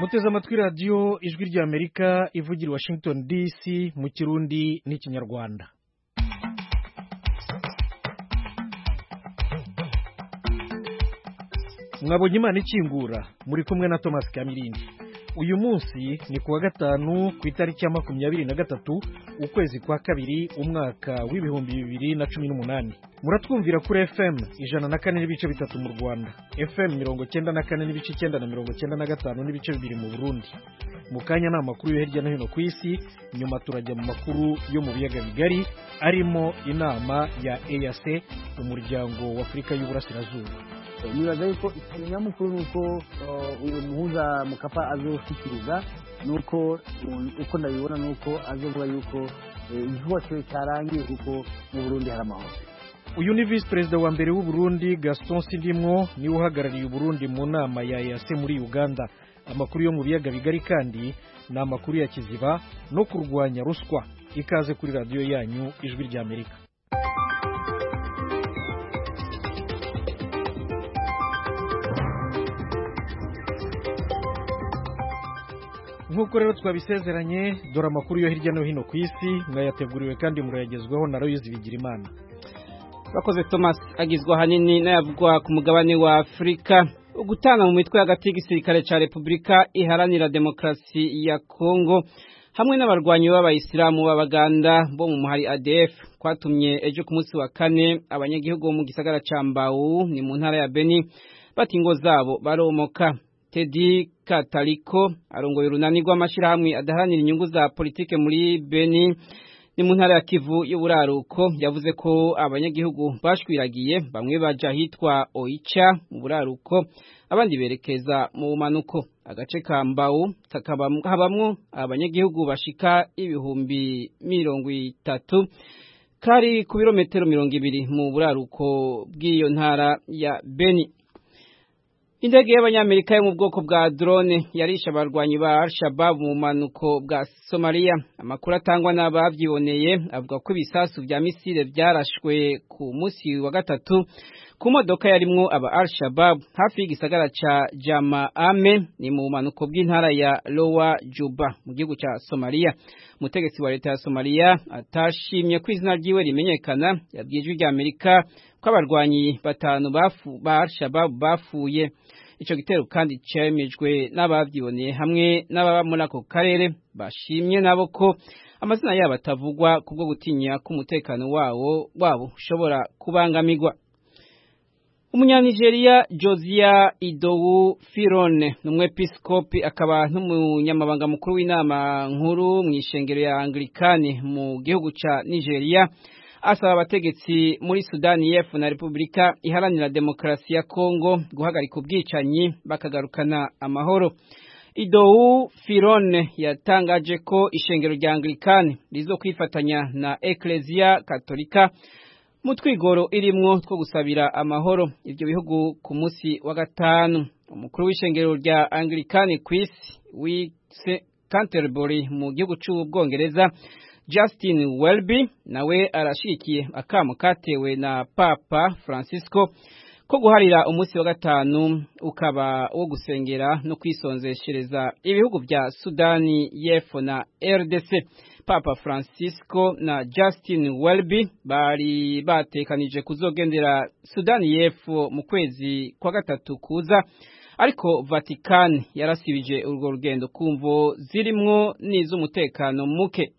muteze amatwi radiyo ijwi ry'Amerika ivugira i Washington DC mu Kirundi n'Ikinyarwanda. Mwabonye Imana ikingura muri kumwe na Thomas Kamirindi. Uyu munsi ni kuwa gatanu ku itariki ya 23 ukwezi kwa kabiri umwaka w'ibihumbi 2018. Muratwumvira kuri FM 104 n'ibice bitatu mu Rwanda, FM 94 n'ibice 9 na 95 n'ibice bibiri mu Burundi. Mukanya na makuru yo hirya no hino ku isi, nyuma turajya mu makuru yo mu biyaga bigari arimo inama ya EAC, umuryango wa Afrika y'Uburasirazuba. Nibaza yuko ikinyamukuru nuko uyu muhuza Mukapa azoshikiriza nuko uko ndabibona nuko azovuga yuko igihugu cyarangiye kuko mu Burundi hari amahoro. Uyu ni Vice President wa mbere w'u Burundi Gaston Sindimwo, ni uhagarariye u Burundi mu nama ya EAC muri Uganda. Amakuru yo mu biyaga bigari kandi na amakuru ya kiziba no kurwanya ruswa. Ikaze kuri radio yanyu ijwi ry'Amerika. Nk'uko rero twabisezeranye, dore amakuru yo hirya no hino ku isi mwayateguriwe kandi murayagezweho na Loyizi Bigirimana. Bakoze Thomas, agizwe hanini n'ayavugwa ku mugabane wa Afrika. Ugutana mu mitwe hagati y'igisirikare ca Republika Iharanira Demokarasi ya Kongo hamwe n'abarwanyi b'abayisilamu b'Abaganda bo mu muhari ADF kwatumye ejo ku munsi wa kane abanyagihugu mu gisagara ca Mbau ni mu ntara ya Beni bati ingo zabo baromoka. Teddy Kataliko arongoye urunani rw'amashirahamwe adaharanira inyungu za politike muri Beni ni mu ntara ya Kivu y'uburaruko, yavuze ko abanyagihugu bashwiragiye, bamwe baja hitwa Oicha mu buraruko abandi berekeza mu bumanuko. Agace ka Mbau habamwo abanyagihugu bashika ibihumbi 30 kari ku birometero 200 mu buraruko bw'iyo ntara ya Beni. Indege y'abanyamerika yo mu bwoko bwa drone yarisha abarwanyi ba Al-Shabaab mu manuko bwa Somalia. Amakuru atangwa n'abavyiboneye avuga ko ibisasu vya misile vyarashwe ku munsi wa gatatu ku modoka yarimwo aba Al-Shabaab hafi y'igisagara ca Jamaame ni mu manuko bw'intara ya Lower Juba mu gihugu ca Somalia. Umutegetsi wa leta ya Somalia atashimye ko izina ryiwe rimenyekana yabwiye ijwi ry'Amerika ko abarwanyi batanu ba Al-Shabaab bafuye. Ico gitero kandi cyemejwe n'abavyiboneye hamwe n'ababa muri ako karere bashimye nabo ko amazina yabo atavugwa kubwo gutinya ko umutekano wabo ushobora kubangamirwa. Umunyanigeriya Josiah Idowu Firone n'umwepiskopi akaba n'umunyamabanga mukuru w'inama nkuru mu ishengero ya Anglikani mu gihugu ca Nigeria asaba abategetsi muri Sudani y'Epfo na Republika Iharanira Demokarasi ya Kongo guhagarika ubwicanyi bakagarukana amahoro. Idowu Firone yatangaje ko ishengero rya Anglikani rizo kwifatanya na Ecclesia Katolika mu twigoro irimwo two gusabira amahoro ivyo bihugu ku munsi wa gatanu. Umukuru w'ishengero rya Anglikani kw'isi Canterbury mu gihugu c'Ubwongereza Justin Welby nawe arashikiye akamo katewe na Papa Francisco ko guharira umunsi wa gatanu ukaba wo gusengera no kwisonzeshereza ibihugu vya Sudani y'Epfo na RDC. Papa Francisco na Justin Welby bari batekanije kuzogendera Sudani y'Epfo mu kwezi kwa gatatu kuza, ariko Vatican yarasibije urwo rugendo kumvo zirimwo n'iz'umutekano muke.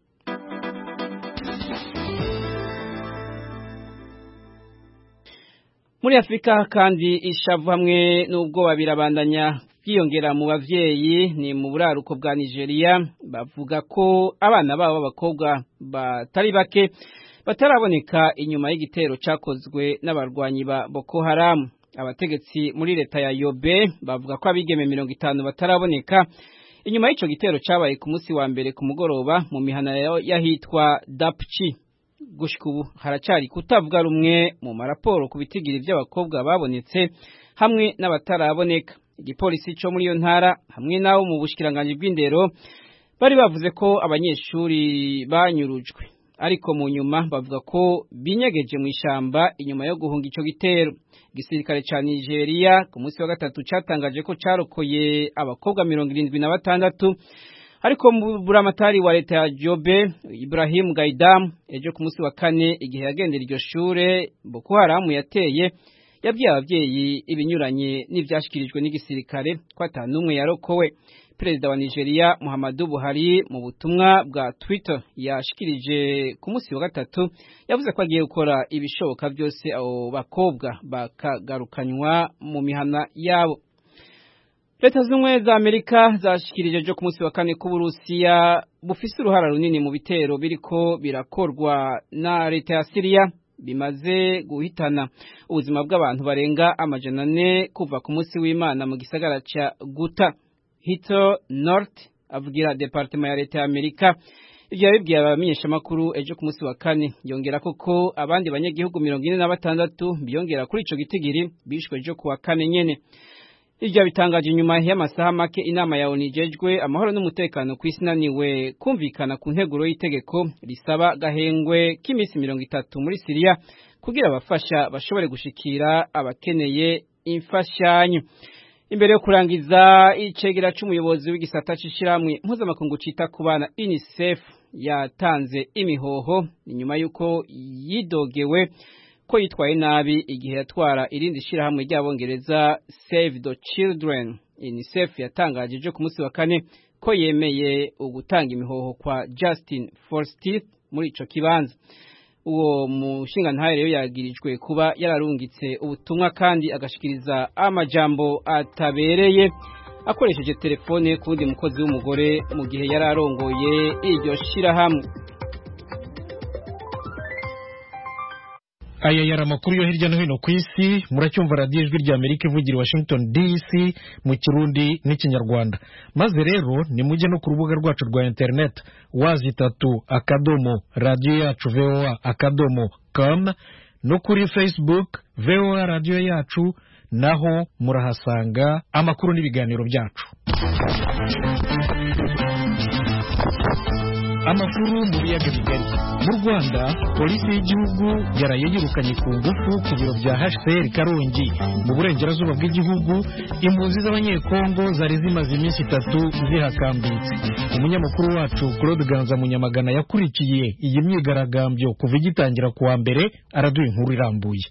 Muri Afrika kandi ishavu hamwe n'ubwo babirabandanya byiyongera mu bavyeyi ni mu buraruko bwa Nigeria, bavuga ko abana babo b'abakobwa batari bake bataraboneka inyuma y'igitero cakozwe n'abarwanyi ba Boko Haram. Abategetsi muri leta ya Yobe bavuga ko abigeme 50 bataraboneka inyuma y'ico gitero cabaye ku munsi wa mbere ku mugoroba mu mihana yahitwa Dapchi. Gushika ubu haracari kutavuga rumwe mu maraporo ku bitigiri by'abakobwa babonetse hamwe n'abataraboneka. Igipolisi cyo muri iyo ntara hamwe nawo mu bushikiranganje bw'indero bari bavuze ko abanyeshuri banyurujwe ariko mu nyuma bavuga ko binyegeje mu ishamba inyuma yo guhunga ico gitero. Igisirikare ca Nigeria ku munsi wa gatatu catangaje ko carokoye abakobwa 76 ariko buramatari wa leta ya Jobe Ibrahim Gaidam ejo ku munsi wa kane igihe yagendera iryo shure Boko Haram yateye yabwiye abavyeyi ibinyuranye n'ivyashikirijwe n'igisirikare ko atanumwe yarokowe. Perezida wa Nigeria Muhammadu Buhari mu butumwa bwa Twitter yashikirije ku munsi wa gatatu yavuze ko agiye gukora ibishoboka byose abo bakobwa bakagarukanywa mu mihana yabo. Leta z'Ubumwe za Amerika zashikirije ejo ku munsi wa kane ko Uburusiya bufise uruhara runini mu bitero biriko birakorwa na leta ya Syria bimaze guhitana ubuzima bw'abantu barenga 400 kuva ku munsi w'Imana mu gisagara ca Ghouta. Hito North avugira departement ya leta ya Amerika ivyo yabibwiye abamenyesha makuru ejo ku munsi wa kane yongera ko abandi banyagihugu 46 biyongera kuri ico gitigiri bishwe ejo ku wa kane nyene. Ivyo bitangaje nyuma y'amasaha make inama ya ONU ijejwe amahoro n'umutekano ku isi naniwe kumvikana ku nteguro y'itegeko risaba gahengwe k'imisi 30 muri Syria kugira abafasha bashobore gushikira abakeneye imfashanyo. Imbere yo kurangiza icegera c'umuyobozi w'igisata c'ishiramwe mpuzamakungu cita ku bana UNICEF yatanze imihoho inyuma yuko yidogewe ko yitwaye nabi igihe yatwara irindi shirahamwe ry'abongereza Save the Children. UNICEF yatangaje ejo ku munsi wa kane ko yemeye ugutanga imihoho kwa Justin Forsyth muri ico kibanza. Uwo mushingantahe rero yagirijwe kuba yararungitse ubutumwa kandi agashikiriza amajambo atabereye akoresheje telefone kundi mukozi w'umugore mu gihe yararongoye iryo shirahamwe. Aya yari amakuru yo hirya no hino ku isi. Muracyumva radiyo ijwi rya Amerika ivugira Washington DC mu Kirundi n'Ikinyarwanda. Maze rero ni mujye no ku rubuga rwacu rwa internet wazitatu://radio-yacu.voa.com no kuri Facebook VOA radio yacu, naho murahasanga amakuru n'ibiganiro byacu. Amakuru mu biyaga bigari. Mu Rwanda polisi y'igihugu yaraye yirukanye ku ngufu ku biro bya HCR Karongi mu burengerazuba bw'igihugu impunzi z'abanyekongo zari zimaze iminsi 3 zihakambitse. Umunyamakuru wacu Claude Ganza Munyamagana yakurikiye iyi myigaragambyo kuva igitangira kuwa mbere araduha inkuru irambuye.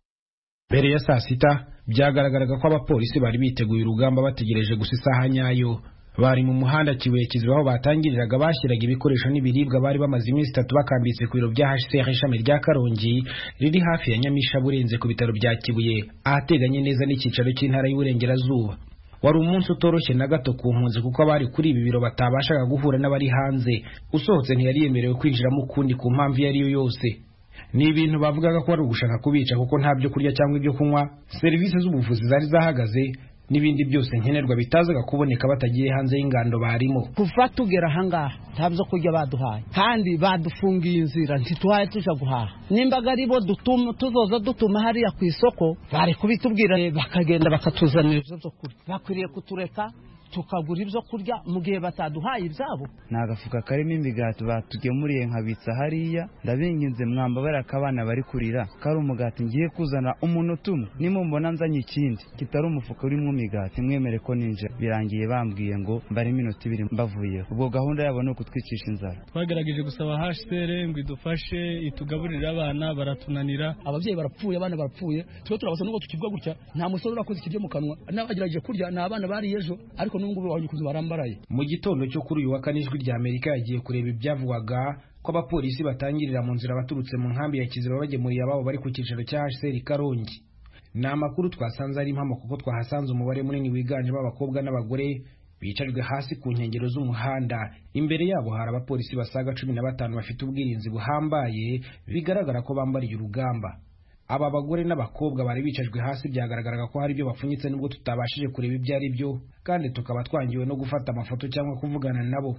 Mbere ya saa sita byagaragaraga ko abapolisi bari biteguye urugamba bategereje gusa isaha nyayo. Bari mu muhanda Kiwekizi aho batangiriraga bashyiraga ibikoresho n'ibiribwa bari bamaze iminsi 3 bakambitse ku biro bya HCR ishami rya Karongi riri hafi ya Nyamisha burenze ku bitaro bya Kibuye ahateganye neza n'ikicaro cy'intara y'Uburengerazuba. Wari umunsi utoroshye na gato ku mpunzi kuko abari kuri ibi biro batabashaga guhura n'abari hanze. Usohotse ntiyari yemerewe kwinjiramo kundi ku mpamvu yari yo yose. Ni ibintu bavugaga ko ari ugushaka kubica kuko nta byo kurya cyangwa ibyo kunywa, serivisi z'ubuvuzi zari zahagaze n'ibindi byose nkenerwa bitazaga kuboneka batagiye hanze y'ingando barimo. Kuva tugera hangaha ntabyo kurya baduhaye kandi badufungiye inzira ntitwaye tuja guhaha. Nimbaga aribo tuzoza dutuma hariya ku isoko bari kubitubwira bakagenda bakatuzanira ibyo kurya. Bakwiriye kutureka tukagura ibyo kurya mu gihe bataduhaye ibyabo. Nagafuka karimo imigati batugemuriye nkabitsa hariya, ndabinginze mwambabara akabana bari kurira kari umugati ngiye kuzana umuntu umwe, nimumbona nzanye ikindi kitari umufuka urimo imigati mwemere ko ninje. Birangiye bambwiye ngo mbare iminota 2 mbavuye. Ubwo gahunda yabo no kutwicisha inzara. Twagerageje gusaba HCR ngo idufashe itugaburire abana, baratunanira. Abavyeyi barapfuye, abana barapfuye, twe turabasa nuko tukibwa gutya, nta musore urakoze ikiryo mu kanwa, n'abagerageje kurya n'abana bari ejo ariko nungu bawanyikuze barambaraye. Mu gitondo cyo kuri uyu wa kane ijwi rya Amerika yagiye kureba ibyavugwaga ko abapolisi batangirira mu nzira baturutse mu nkambi ya Kiziba bagemuriye ababo bari ku kicaro cya HCR Karongi. Ni amakuru twasanze ari impamo kuko twahasanze umubare munini wiganjemo abakobwa n'abagore bicajwe hasi ku nkengero z'umuhanda. Imbere yabo hari abapolisi basaga 15 bafite ubwirinzi buhambaye bigaragara ko bambariye urugamba. Aba bagore n'abakobwa bari bicajwe hasi byagaragaraga ko hari ibyo bapfunyitse nubwo tutabashije kureba ibyo ari byo, kandi tukaba twangiwe no gufata amafoto cyangwa kuvugana nabo.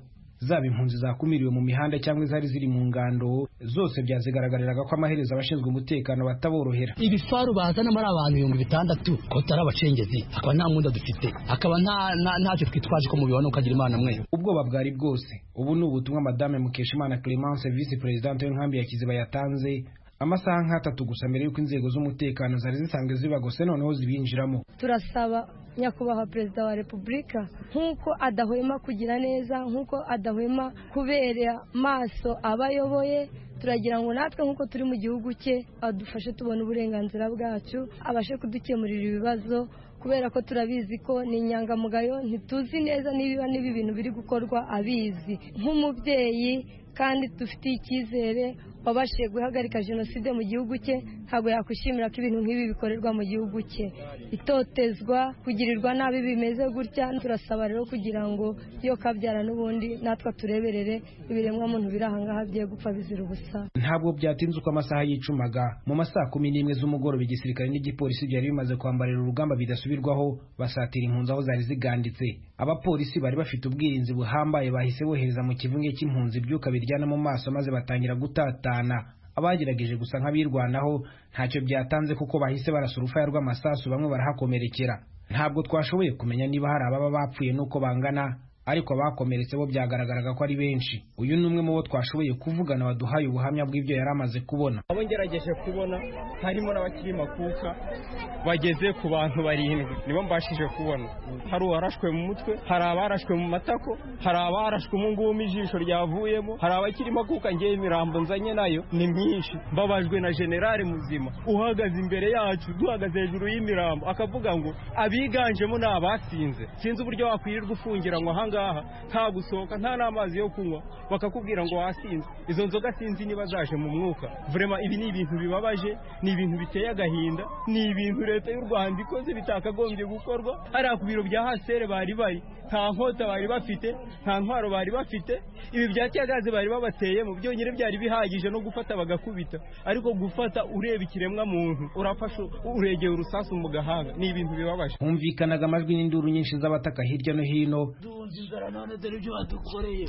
zaba impunzi zakumiriwe mu mihanda cyangwa izari ziri mu ngando, zose byazigaragariraga ko amaherezo abashinzwe umutekano bataborohera. Ibifaru bazana muri abantu 600 ko tari abacengezi, akaba nta mwunda dufite, akaba ntacyo twitwaje ko mubibona ukagira Imana mwe. Ubwoba bwari bwose. Ubu ni ubutumwa Madame Mukeshimana Clemence, Vice President w'inkambi ya Kiziba yatanze amasaha nk'atatu gusa mbere y'uko inzego z'umutekano zari zisanzwe zibagose noneho zibinjiramo. Turasaba nyakubahwa Perezida wa Repubulika nk'uko adahwema kugira neza, nk'uko adahwema kubera maso abayoboye, turagira ngo natwe nk'uko turi mu gihugu cye adufashe tubona uburenganzira bwacu, abashe kudukemurira ibibazo, kubera ko turabizi ko ni inyangamugayo, ntituzi neza niba ibintu biri gukorwa abizi. Nk'umubyeyi kandi dufitiye icyizere wabashije guhagarika jenoside mu gihugu cye, ntabwo yakwishimira ko ibintu nk'ibi bikorerwa mu gihugu cye. Itotezwa, kugirirwa nabi bimeze gutya, turasaba rero kugira ngo iyo kabyara n'ubundi natwe tureberere ibiremwa muntu biri ahangaha bye gupfa bizira ubusa. Ntabwo byatinze uko amasaha yicumaga. Mu masaha 11 z'umugoroba igisirikare n'igipolisi byari bimaze kwambarira urugamba bidasubirwaho basatira impunzi aho zari ziganditse. Abapolisi bari bafite ubwirinzi buhambaye, bahise bohereza mu kivunge cy'impunzi ibyuka biryana mu maso maze batangira gutatana. Abagerageje gusa nk'abirwanaho ntacyo byatanze kuko bahise barasa urufaya rw'amasasu, bamwe barahakomerekera. Ntabwo twashoboye kumenya niba hari ababa bapfuye nuko bangana, ariko abakomeretse bo byagaragaraga ko ari benshi. Uyu ni umwe mu bo twashoboye kuvugana waduhaye ubuhamya bw'ibyo yari amaze kubona. Abo ngerageje kubona harimo n'abakiri makuka bageze ku bantu 7 nibo mbashije kubona. Hari uwarashwe mu mutwe, hari abarashwe mu matako, hari abarashwe mu ngumi ijisho ryavuyemo, hari abakiri makuka ngeye imirambo nzanye nayo ni myinshi. Mbabajwe na generale muzima uhagaze imbere yacu, duhagaze hejuru y'imirambo akavuga ngo abiganjemo n'abasinze. Sinzi uburyo wakwirirwa ufungira ngo ngaha nta gusohoka nta n'amazi yo kunywa, bakakubwira ngo wasinze. Izo nzoga sinzi niba zaje mu mwuka. Vraiment ibi ni ibintu bibabaje, ni ibintu biteye agahinda, ni ibintu leta y'u Rwanda ikoze bitakagombye gukorwa. Ari ku biro bya hasere bari nta nkota bari bafite, nta ntwaro bari bafite, ibi byacyagaze bari babateye mu byonyine byari bihagije no gufata bagakubita, ariko gufata ureba ikiremwa muntu urafasha uregeye urusasu mu gahanga, ni ibintu bibabaje. Humvikanaga amajwi n'induru nyinshi z'abataka hirya no hino. Inzara none dore ibyo badukoreye.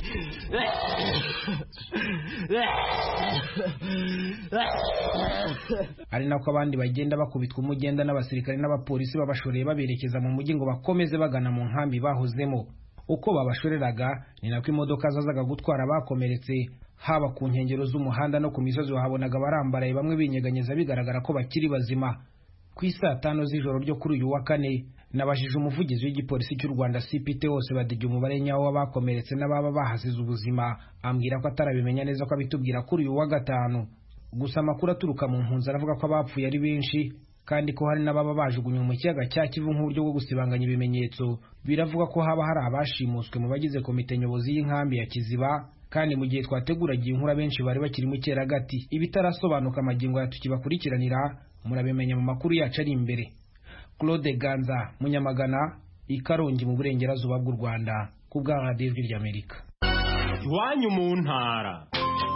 Ari nako abandi bagenda bakubitwa umugenda n'abasirikare n'abapolisi babashoreye baberekeza mu mujyi ngo bakomeze bagana mu nkambi bahozemo. Uko babashoreraga ni nako imodoka zazaga gutwara abakomeretse, haba ku nkengero z'umuhanda no ku misozi wahabonaga barambaraye, bamwe binyeganyeza bigaragara ko bakiri bazima. Ku isaa 5 z'ijoro ryo kuri uyu wa kane nabajije umuvugizi w'igipolisi cy'u Rwanda CPT wose badijya umubare nyawo w'abakomeretse n'ababa bahasize ubuzima, ambwira ko atarabimenya neza ko abitubwira kuri uyu wa gatanu. Gusa amakuru aturuka mu mpunzi aravuga ko abapfuye ari benshi kandi ko hari n'ababa bajugunywe mu kiyaga cya Kivu nk'uburyo bwo gusibanganya ibimenyetso. Biravuga ko haba hari abashimuswe mu bagize komite nyobozi y'inkambi ya Kiziba, kandi mu gihe twateguraga inkuru benshi bari bakiri mu cyeragati. Ibitarasobanuka amagingo yatukibakurikiranira murabimenya mu makuru yacu ari imbere. Claude Ganza, Munyamagana, Ikarongi mu burengerazuba bw'u Rwanda, ku bwa Radio ry'Amerika. Iwanyu mu ntara.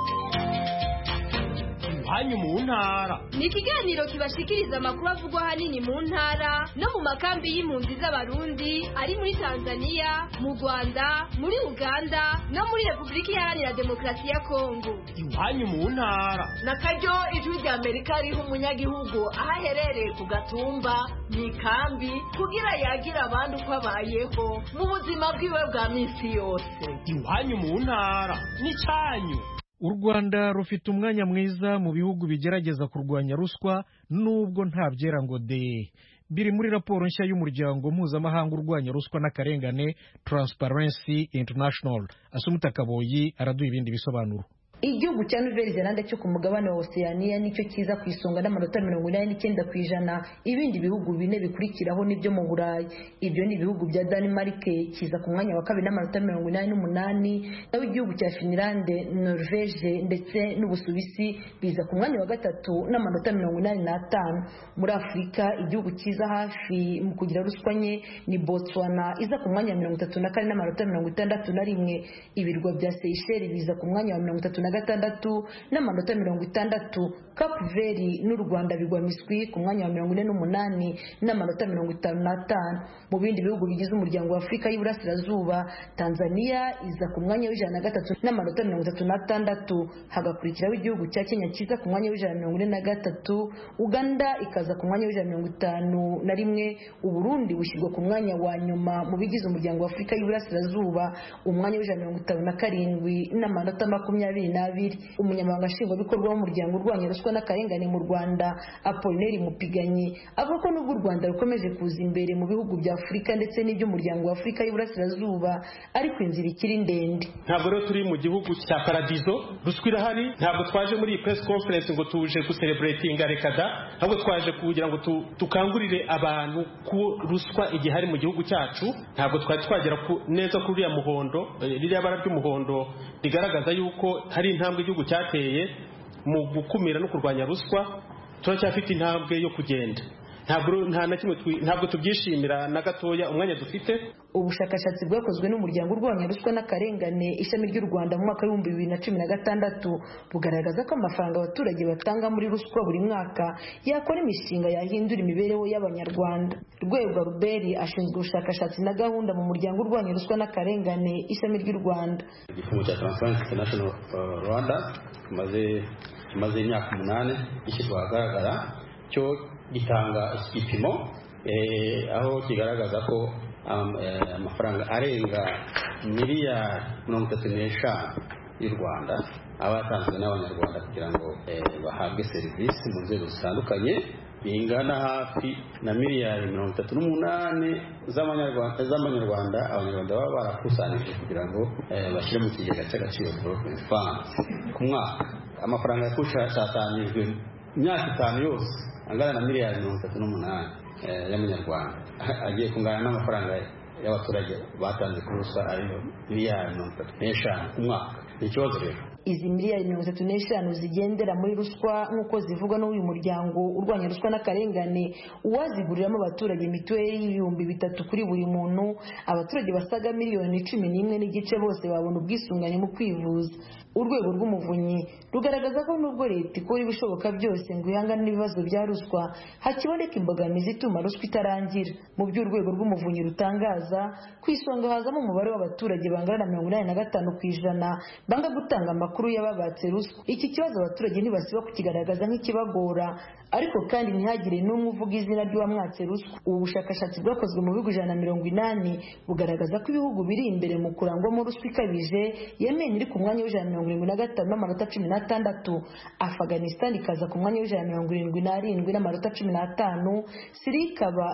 Iwanyu mu ntara ni ikiganiro kibashikiriza amakuru avugwa hanini mu ntara no mu makambi y'impunzi z'abarundi ari muri Tanzania, mu Rwanda, muri Uganda no muri Repubulika Iharanira Demokarasi ya Kongo. Iwanyu mu ntara nakaryo ijwi rya Amerika riho umunyagihugu ahaherereye ku gatumba mu ikambi kugira yagira abandi uko abayeho mu buzima bwiwe bwa minsi yose. Iwanyu mu ntara ni cyanyu. U Rwanda rufite umwanya mwiza mu bihugu bigerageza kurwanya ruswa nubwo nta byera ngo de. Biri muri raporo nshya y'umuryango mpuzamahanga urwanya ruswa n'akarengane Transparency International. Asumuta Kaboyi araduha ibindi bisobanuro. Igihugu cya Nouvelle-Zélande cyo ku mugabane wa Oceania nicyo kiza ku isonga n'amanota 89%. Ibindi bihugu bine bikurikiraho nibyo mu Burayi. Ibyo ni ibihugu bya Denmark kiza ku mwanya wa 2 n'amanota 88, naho igihugu cya Finland, Norvège ndetse n'Ubusuwisi biza ku mwanya wa 3 n'amanota 85. Muri Afurika igihugu kiza hafi mu kugira ruswa nke ni Botswana iza ku mwanya wa 34 n'amanota 61. Ibirwa bya Seychelles biza ku mwanya wa 30 6 n'amanota 60. Cape Verde n'u Rwanda bigwa miswi ku mwanya wa 48 n'amanota 55. Mu bindi bihugu bigize umuryango wa Afurika y'Iburasirazuba, Tanzania iza ku mwanya w'103 n'amanota 36, hagakurikiraho igihugu cya Kenya kiza ku mwanya w'143, Uganda ikaza ku mwanya w'51, Uburundi bushyirwa ku mwanya wa nyuma mu bigize umuryango wa Afurika y'Iburasirazuba, umwanya w'57 n'amanota 22. Umunyamabanga nshingwabikorwa w'umuryango urwanya ruswa n'akarengane mu Rwanda, Apollinaire Mupiganyi, avuga ko nubwo u Rwanda rukomeje kuza imbere mu bihugu bya Afurika ndetse n'iby'umuryango wa Afurika y'Iburasirazuba, ariko inzira ikiri ndende. Ntabwo rero turi mu gihugu cya paradizo, ruswa irahari. Ntabwo twaje muri iyi press conference ngo tuje gucelebratinga rekada, ahubwo twaje kugira ngo tukangurire abantu ku ruswa igihari mu gihugu cyacu. Ntabwo twari twagera neza kuri uriya muhondo, ririya bara ry'umuhondo rigaragaza yuko hari intambwe igihugu cyateye mu gukumira no kurwanya ruswa. Turacyafite intambwe yo kugenda. Ntabwo tubyishimira na gatoya umwanya dufite. Ubushakashatsi bwakozwe n'umuryango urwanya ruswa n'akarengane ishami ry'u Rwanda mu mwaka wa 2016 bugaragaza ko amafaranga abaturage batanga muri ruswa buri mwaka yakora imishinga yahindura imibereho y'Abanyarwanda. Rwego Ruberi ashinzwe ubushakashatsi na gahunda mu muryango urwanya ruswa n'akarengane ishami ry'u Rwanda. Igifungo cya Transparency International Rwanda kimaze imyaka 8 gishyirwa ahagaragara, cyo gitanga igipimo aho kigaragaza ko amafaranga arenga miliyari 35 y'u Rwanda abatanzwe n'Abanyarwanda kugira ngo bahabwe serivisi mu nzego zitandukanye, bingana hafi na miliyari 38 z'amanyarwanda Abanyarwanda baba barakusanije kugira ngo bashyire mu kigega cy'agaciro development fund ku mwaka. Amafaranga yakusanyijwe imyaka 5 yose angana na miliyari 38 y'amanyarwanda, agiye kungana n'amafaranga y'abaturage batanze kuri ruswa ariyo miliyari 35 ku mwaka. Ni ikibazo rero. Izi miliyari 35 zigendera muri ruswa nk'uko zivugwa n'uyu muryango urwanya ruswa n'akarengane, uwaziguriramo abaturage mituweli y'ibihumbi 3 kuri buri muntu, abaturage basaga miliyoni 11 n'igice bose babona ubwisungane mu kwivuza. Urwego rw'umuvunyi rugaragaza ko nubwo leta ikora ibishoboka byose ngo ihangane n'ibibazo bya ruswa, hakiboneka imbogamizi ituma ruswa itarangira. Mu by'urwego rw'umuvunyi rutangaza, ku isonga hazamo umubare w'abaturage bangana na 85% banga gutanga amakuru y'ababatse ruswa. Iki kibazo abaturage ntibasiba kukigaragaza nk'ikibagora, ariko kandi ntihagire n'umwe uvuga izina ry'uwamwatse ruswa. Ubu bushakashatsi bwakozwe mu bihugu 180 bugaragaza ko ibihugu biri imbere mu kurangwamo ruswa ikabije, Yemen iri ku mwanya w'175 n'amanota 16, Afghanistan ikaza ku mwanya w'177 n'amanota 15, Syria ikaba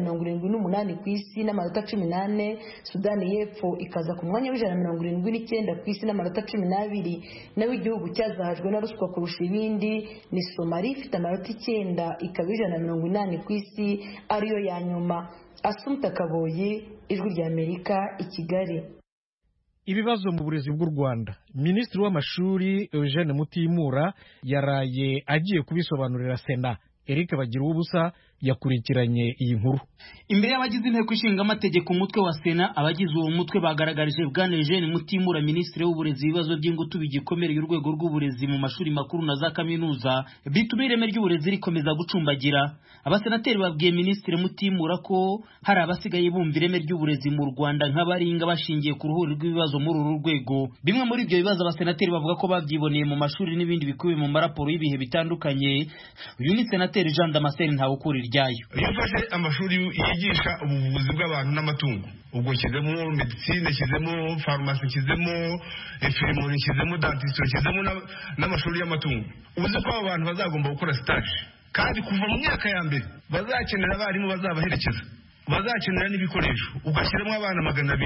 y'178 ku isi n'amanota 18, Sudani y'Epfo ikaza ku mwanya w'179 ku isi n'amanota 12, naho igihugu cyazahajwe na ruswa kurusha ibindi ni Somalia ifite amanota 9 ikaba 180 ku isi ariyo ya nyuma. Assumpta Kaboyi, Ijwi ry'Amerika, i Kigali. Ibibazo mu burezi bw'u Rwanda, Minisitiri w'Amashuri Eugene Mutimura yaraye agiye kubisobanurira Sena. Eric Bagiruwubusa yakurikiranye iyi nkuru. Imbere y'abagize inteko ishinga amategeko umutwe wa Sena, abagize uwo mutwe bagaragarije Bwana Eugene Mutimura Minisitiri w'Uburezi ibibazo by'ingutu bigikomereye urwego rw'uburezi mu mashuri makuru na za kaminuza, bituma ireme ry'uburezi rikomeza gucumbagira. Abasenateri babwiye Minisitiri Mutimura ko hari abasigaye bumva ireme ry'uburezi mu Rwanda nk'abaringa bashingiye ku ruhuri rw'ibibazo muri uru rwego. Bimwe muri ibyo bibazo abasenateri bavuga ko babyiboneye mu mashuri n'ibindi bikubiye mu maraporo y'ibihe bitandukanye. Uyu ni Senateri Jean Damascene Ntawukuri ryayo. Iyo ufashe amashuri yigisha ubuvuzi bw'abantu n'amatungo, ubwo nshyizemo medicine, nshyizemo farumasi, nshyizemo infirmieri, nshyizemo dentistry, nshyizemo n'amashuri y'amatungo, uzi ko abo bantu bazagomba gukora stage, kandi kuva mu myaka ya mbere bazakenera abarimu bazabaherekeza, bazakenera n'ibikoresho, ugashyiramo abana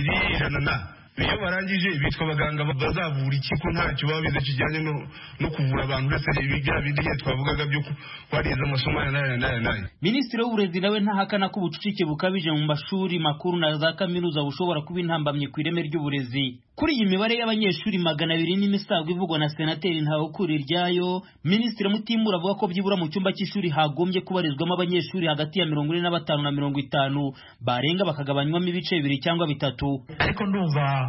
200 iyo barangije bitwa abaganga bazavura iki ko ntacyo baba bize kijyanye no kuvura abantu uretse ibijya bindi twavugaga byo kwariza amasomo ya Minisitiri w'Uburezi nawe ntahakana ko ubucucike bukabije mu mashuri makuru na za kaminuza bushobora kuba intambamye ku ireme ry'uburezi. Kuri iyi mibare y'abanyeshuri 200 n'imisago ivugwa na Senateri Ntawukuri ryayo, Minisitiri Mutimura avuga ko byibura mu cyumba cy'ishuri hagombye kubarizwamo abanyeshuri hagati ya 45 na 50 barenga bakagabanywamo ibice 2 cyangwa 3. Ariko ndumva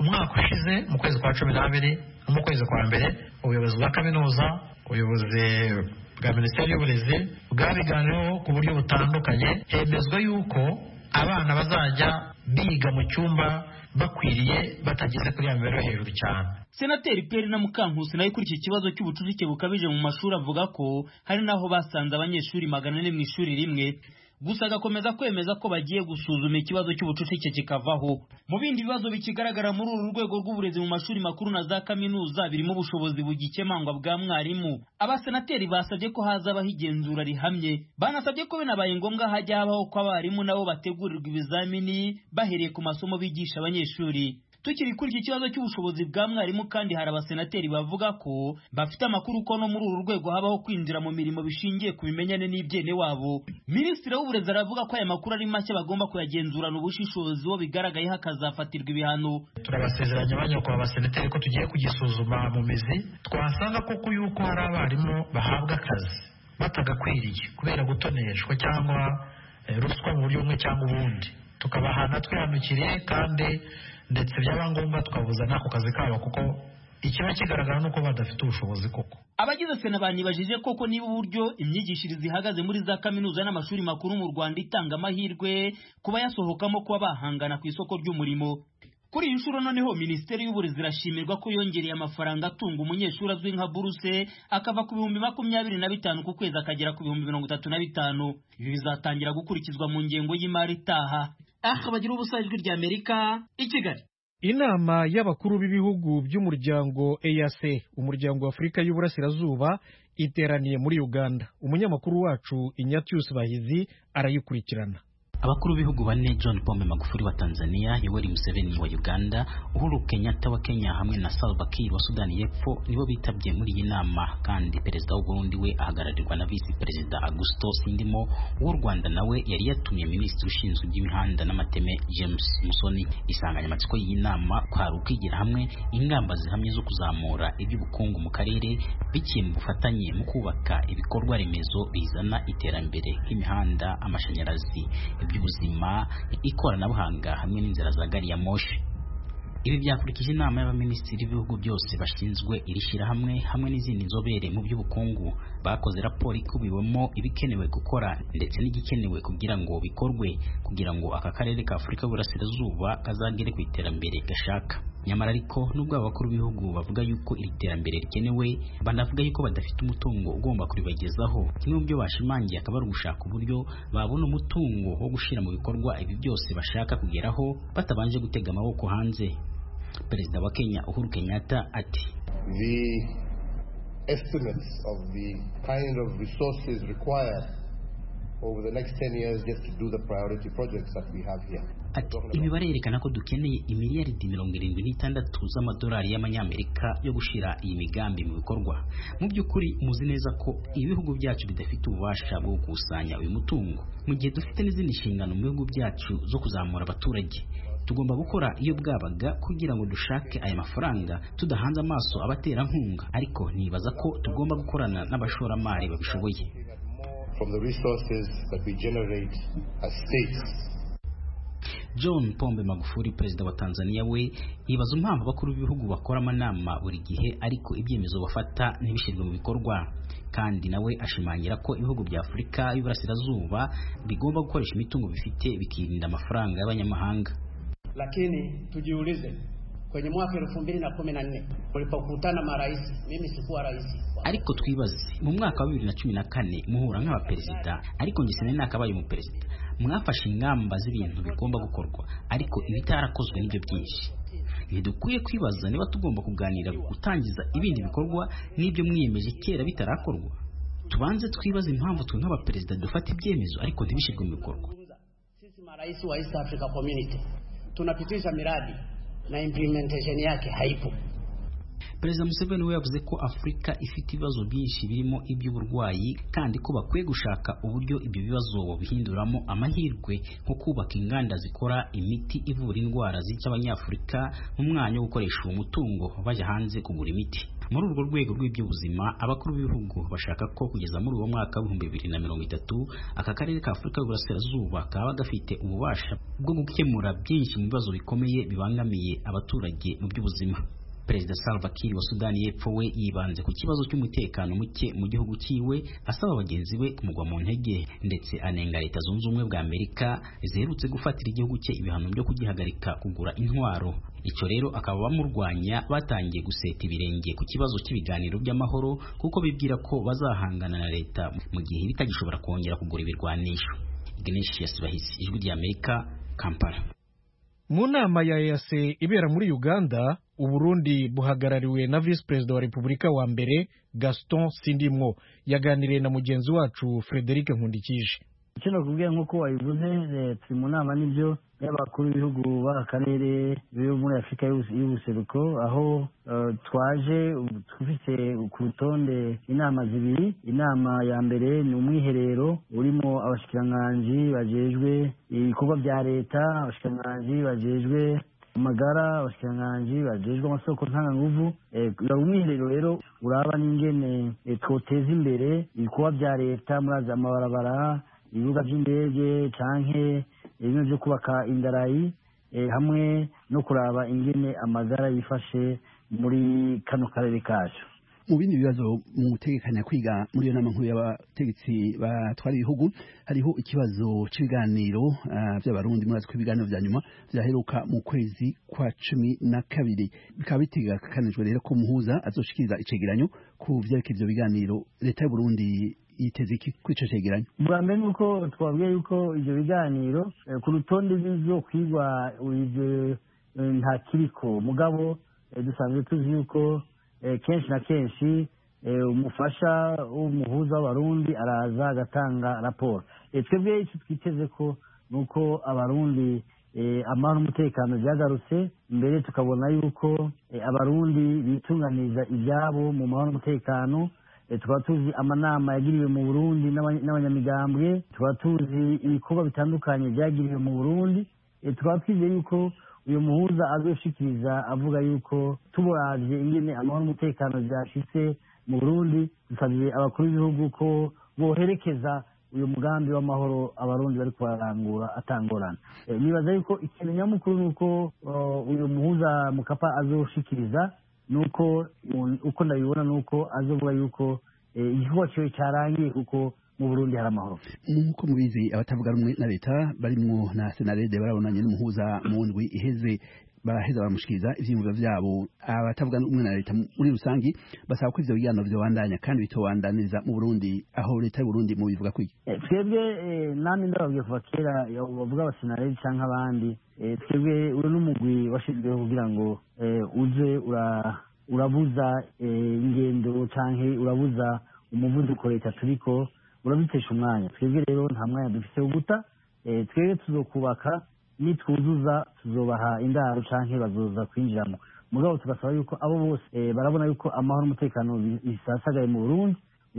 umwaka ushize mu kwezi kwa 12 no mu kwezi kwa mbere ubuyobozi bwa kaminuza ubuyobozi bwa Minisiteri y'Uburezi bwabiganiyeho ku buryo butandukanye hemezwa yuko abana bazajya biga mu cyumba bakwiriye batageze kuri ya mbere hejuru cyane. Senateri Pierre na Mukankusi nayo kuri iki kibazo cy'ubucucike bukabije mu mashuri avuga ko hari naho basanze abanyeshuri 400 mu ishuri rimwe, gusa agakomeza kwemeza ko bagiye gusuzuma ikibazo cy'ubucucike kikavaho. Mu bindi bibazo bikigaragara muri uru rwego rw'uburezi mu mashuri makuru na za kaminuza birimo ubushobozi bugikemangwa bwa mwarimu. Abasenateri basabye ko hazabaho igenzura rihamye, banasabye ko binabaye ngombwa hajya habaho ko abarimu nabo bategurirwa ibizamini bahereye ku masomo bigisha abanyeshuri. Tukiri kuri iki kibazo cy'ubushobozi bwa mwarimu kandi hari abasenateri bavuga ko bafite amakuru ko no muri uru rwego habaho kwinjira mu mirimo bishingiye ku bimenyane n'ibyene wabo. Minisitiri w'Uburezi aravuga ko aya makuru ari make bagomba kuyagenzurana ubushishozi wo bigaragaye hakazafatirwa ibihano. Turabasezeranya abanyakwa abasenateri ko tugiye kugisuzuma mu mizi, twasanga koko yuko hari abarimu bahabwa akazi batagakwiriye kubera gutoneshwa cyangwa ruswa mu buryo bumwe cyangwa ubundi, tukabahana twihanukiriye kandi ndetse byaba ngombwa twabuza n'ako kazi kabo kuko ikiba kigaragara nuko badafite ubushobozi koko. Abagize Sena banyibajije koko niba uburyo imyigishirize ihagaze muri za kaminuza n'amashuri makuru mu Rwanda itanga amahirwe kuba yasohokamo kuba bahangana ku isoko ry'umurimo. Kuri iyi nshuro noneho Minisiteri y'Uburezi irashimirwa ko yongereye amafaranga atunga umunyeshuri azwi nka buruse akava ku 25,000 ku kwezi akagera ku 35,000. Ibi bizatangira gukurikizwa mu ngengo y'imari itaha. Bagira ubusa ijwi rya Amerika i Kigali. Inama y'abakuru b'ibihugu by'umuryango EAC, umuryango wa Afurika y'Uburasirazuba, iteraniye muri Uganda. Umunyamakuru wacu Ignatius Bahizi arayikurikirana. Abakuru b'ibihugu bane John Pombe Magufuli wa Tanzania, Yoweri Museveni wa Uganda, Uhuru Kenyatta wa Kenya hamwe na Salva Kiir wa Sudani y'Epfo nibo bitabye muri iyi nama, kandi perezida w'u Burundi we ahagararirwa na Vice Perezida Augusto Sindimo. W'u Rwanda nawe yari yatumye Minisitiri ushinzwe iby'imihanda n'amateme James Musoni. Insanganyamatsiko y'iyi nama kwari ukwigira hamwe ingamba zihamye zo kuzamura iby'ubukungu mu karere biciye mu bufatanye mu kubaka ibikorwa remezo bizana iterambere nk'imihanda, amashanyarazi, iby'ubuzima, ikoranabuhanga hamwe n'inzira za gari ya moshi. Ibi byakurikije inama y'abaminisitiri b'ibihugu byose bashinzwe iri shyirahamwe hamwe n'izindi nzobere mu by'ubukungu bakoze raporo ikubiwemo ibikenewe gukora ndetse n'igikenewe kugira ngo bikorwe kugira ngo aka karere ka Afurika y'Uburasirazuba kazagere ku iterambere gashaka. Nyamara ariko nubwo abakuru b'ibihugu bavuga yuko iri terambere rikenewe, banavuga yuko badafite umutungo ugomba kuribagezaho. Kimwe mu byo bashimangiye akaba ari ugushaka uburyo babona umutungo wo gushira mu bikorwa ibi byose bashaka kugeraho batabanje gutega amaboko hanze. Perezida wa Kenya Uhuru Kenyatta ati, the estimates of the kind of resources required over the next 10 years just to do the priority projects that we have here. Ati imibare yerekana ko dukeneye imiliyaridi 76 z'amadolari y'amanyamerika yo gushira iyi migambi mu bikorwa. Mu by'ukuri muzi neza ko ibihugu byacu bidafite ububasha bwo gukusanya uyu mutungo, mu gihe dufite n'izindi nshingano mu bihugu byacu zo kuzamura abaturage. Tugomba gukora iyo bwabaga kugira ngo dushake aya mafaranga tudahanze amaso abaterankunga, ariko nibaza ko tugomba gukorana n'abashoramari babishoboye. From the resources that we generate as states. John Pombe Magufuli, perezida wa Tanzania, we yibaza impamvu abakuru b'ibihugu bakora amanama buri gihe ariko ibyemezo bafata ntibishyirwe mu bikorwa, kandi nawe ashimangira ko ibihugu bya Afurika y'Uburasirazuba bigomba gukoresha imitungo bifite bikirinda amafaranga y'abanyamahanga. Lakini tujiulize, kwenye mwaka 2014 ulipokutana marais, mimi sikuwa rais, ariko twibaze mu mwaka wa 2014 muhura nk'abaperezida, ariko nge sinari nakabaye mu perezida, mwafashe ingamba z'ibintu bigomba gukorwa ariko ibitarakozwe n'ibyo byinshi. Ntidukwiye kwibaza niba tugomba kuganira gutangiza ibindi bikorwa n'ibyo mwiyemeje kera bitarakorwa. Tubanze twibaze impamvu twe nk'abaperezida dufata ibyemezo ariko ntibishirwe mu bikorwa. Sisi marais wa East Africa Community tunapitisha miradi na implementation yake haipo. Perezida Museveni we yavuze ko Afurika ifite ibibazo byinshi birimo iby'uburwayi, kandi ko bakwiye gushaka uburyo ibyo bibazo bihinduramo amahirwe, nko kubaka inganda zikora imiti ivura indwara zica abanyafurika mu mwanya wo gukoresha uwo mutungo bajya hanze kugura imiti. muri urwo rwego rw'iby'ubuzima abakuru b'ibihugu bashaka ko kugeza muri uwo mwaka wa 2030 aka karere ka Afurika y'Uburasirazuba kaba gafite ububasha bwo gukemura byinshi mu bibazo bikomeye bibangamiye abaturage mu by'ubuzima. Perezida Salva Kiir wa Sudani y'Epfo we yibanze ku kibazo cy'umutekano muke mu gihugu cyiwe, asaba bagenzi be kumugwa mu ntege, ndetse anenga Leta Zunze Ubumwe bwa Amerika ziherutse gufatira igihugu cye ibihano byo kugihagarika kugura intwaro. Icyo rero akaba bamurwanya batangiye guseta ibirenge ku kibazo cy'ibiganiro by'amahoro, kuko bibwira ko bazahangana na leta mu gihe bitagishobora kongera kugura ibirwanisho. Ignatius Bahisi, Ijwi ry'Amerika, Kampala. Mu nama ya EAC ibera muri Uganda, Uburundi buhagarariwe na Vice President wa Repubulika wa mbere Gaston Sindimwo yaganiriye na mugenzi wacu Frederic Nkundikije. Icyo nakubwiye nk'uko wabivuze, turi mu nama n'ibyo y'abakuru b'ibihugu b'akarere byo muri Afurika y'ubuseruko, aho twaje dufite ku rutonde inama zibiri. Inama ya mbere ni umwiherero urimo abashikiranganji bajejwe ibikorwa bya leta, abashikiranganji bajejwe amagara, abashikiranganji bajejwe amasoko ntanganguvu. Umwiherero rero uraba n'ingene twoteza imbere ibikorwa bya leta muri amabarabara, ibibuga by'indege canke ibintu byo kubaka indarayi, hamwe no kuraba ingene amagara yifashe muri kano karere kacu. Mu bindi bibazo mu gutegekanya kwiga muri iyo nama nkuru y'abategetsi batwara ibihugu, hariho ikibazo cy'ibiganiro by'abarundi muri ibiganiro vya nyuma vyaheruka mu kwezi kwa 12. Bikaba bitegekanijwe rero ko muhuza azoshikiriza icegeranyo ku vyerekeye ivyo biganiro. Leta y'u Burundi yiteze iki kuri ico cegeranyo? Bwa mbere nuko twabwiye yuko ivyo biganiro ku rutonde bizo kwigwa nta kiriko, mugabo dusanzwe tuzi yuko kenshi na kenshi umufasha w'umuhuza w'abarundi araza agatanga raporo. Twebwe icyo twiteze ko nuko abarundi amahoro n'umutekano byagarutse, mbere tukabona yuko abarundi bitunganiza ibyabo mu mahoro n'umutekano. Tukaba tuzi amanama yagiriwe mu Burundi n'abanyamigambwe, tukaba tuzi ibikorwa bitandukanye byagiriwe mu Burundi. Tukaba twizeye yuko uyu muhuza azoshikiriza avuga yuko tuburavye ingene amahoro n'umutekano byashitse mu Burundi, dusabye abakuru b'ibihugu ko boherekeza uyu mugambi w'amahoro abarundi bari kubarangura atangorana. Nibaza yuko ikintu nyamukuru nuko uyu muhuza Mukapa azoshikiriza nuko uko ndabibona nuko azovuga yuko igikorwa cyo cyarangiye kuko mu Burundi hari amahoro. Nk'uko mubizi, abatavuga rumwe na leta barimwo na Senarede barabonanye n'umuhuza mu ndwi iheze, baraheza baramushikiriza ivyiyumviro vyabo. Abatavuga rumwe na leta muri rusangi basaba ko ivyo biganiro vyobandanya kandi bitobandaniriza mu Burundi. Aho leta y'u Burundi mu bivuga kwiki? Twebwe nami ndababwiye kuva kera bavuga abasenarede canke abandi, twebwe uri n'umugwi washizweho kugira ngo uze urabuza ingendo canke urabuza umuvuduko leta turiko urabitesha umwanya. Twebwe rero nta mwanya dufise wo guta. Twebwe tuzokubaka, nitwuzuza tuzobaha indaro canke bazoza kwinjiramo. Mugabo tugasaba yuko abo bose barabona yuko amahoro n'umutekano bisasagaye mu Burundi,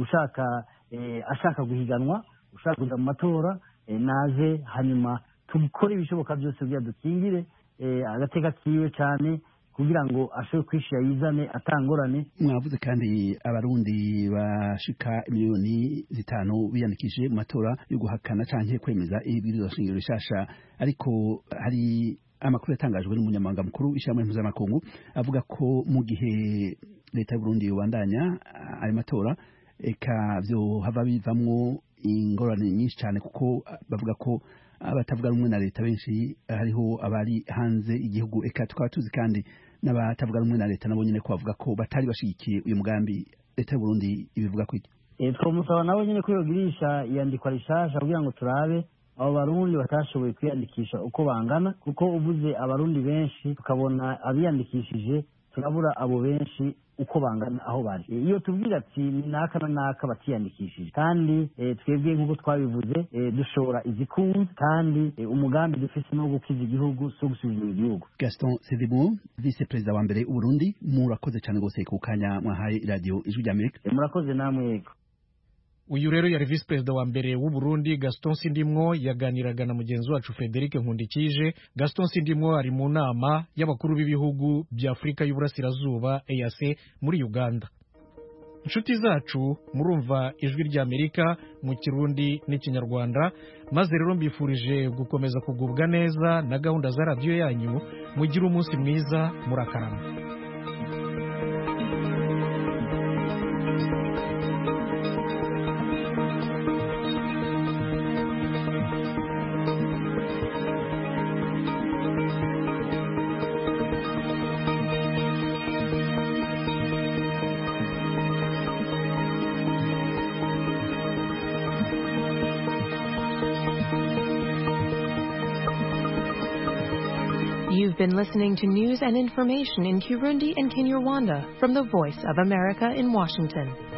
ashaka guhiganwa, ushaka kuja mu matora naze, hanyuma tubikore ibishoboka byose kugira dukingire agateka kiwe cyane kugira ngo ashobore kwishira yizane atangorane. Mwavuze kandi abarundi bashika miliyoni 5 biyandikishije mu matora yo guhakana canke kwemeza ibwirizwa shingiro rishasha, ariko hari amakuru yatangajwe n'umunyamabanga mukuru w'ishyirahamwe mpuzamakungu avuga ko mu gihe leta y'u Burundi yobandanya ayo matora eka vyo hava bivamwo ingorane nyinshi cyane, kuko bavuga ko abatavuga rumwe na leta benshi hariho abari hanze igihugu. Eka tukaba tuzi kandi n'abatavuga rumwe na leta nabo nyine ko bavuga ko batari bashigikiye uyu mugambi. Leta y'u Burundi ibivuga kwiki? Twamusaba nabo nyine ko yogirisha iyandikwa rishasha kugira ngo turabe abo barundi batashoboye kwiyandikisha uko bangana, kuko uvuze abarundi benshi tukabona abiyandikishije turabura abo benshi uko bangana aho bari. Iyo tubwira ati ni naka na naka batiyandikishije, kandi twebwe nk'uko twabivuze dushora izikunze, kandi umugambi dufise no gukiza igihugu so gusubiza igihugu. Gaston Sindimwo, Vice President wa mbere w'u Burundi, murakoze cyane gose ku kanya mwahaye radio Ijwi ry'Amerika. Murakoze namwe yego. uyu rero yari visi perezida wa mbere w'u Burundi Gaston Sindimwo yaganiraga na mugenzi wacu Frederic Nkundikije. Gaston Sindimwo ari mu nama y'abakuru b'ibihugu bya Afurika y'Uburasirazuba EAC muri Uganda. Inshuti zacu murumva ijwi ry'Amerika mu Kirundi n'Ikinyarwanda, maze rero mbifurije gukomeza kugubwa neza na gahunda za radio yanyu. Mugire umunsi mwiza, murakarama. You've been listening to news and information in Kirundi and Kinyarwanda from the Voice of America in Washington.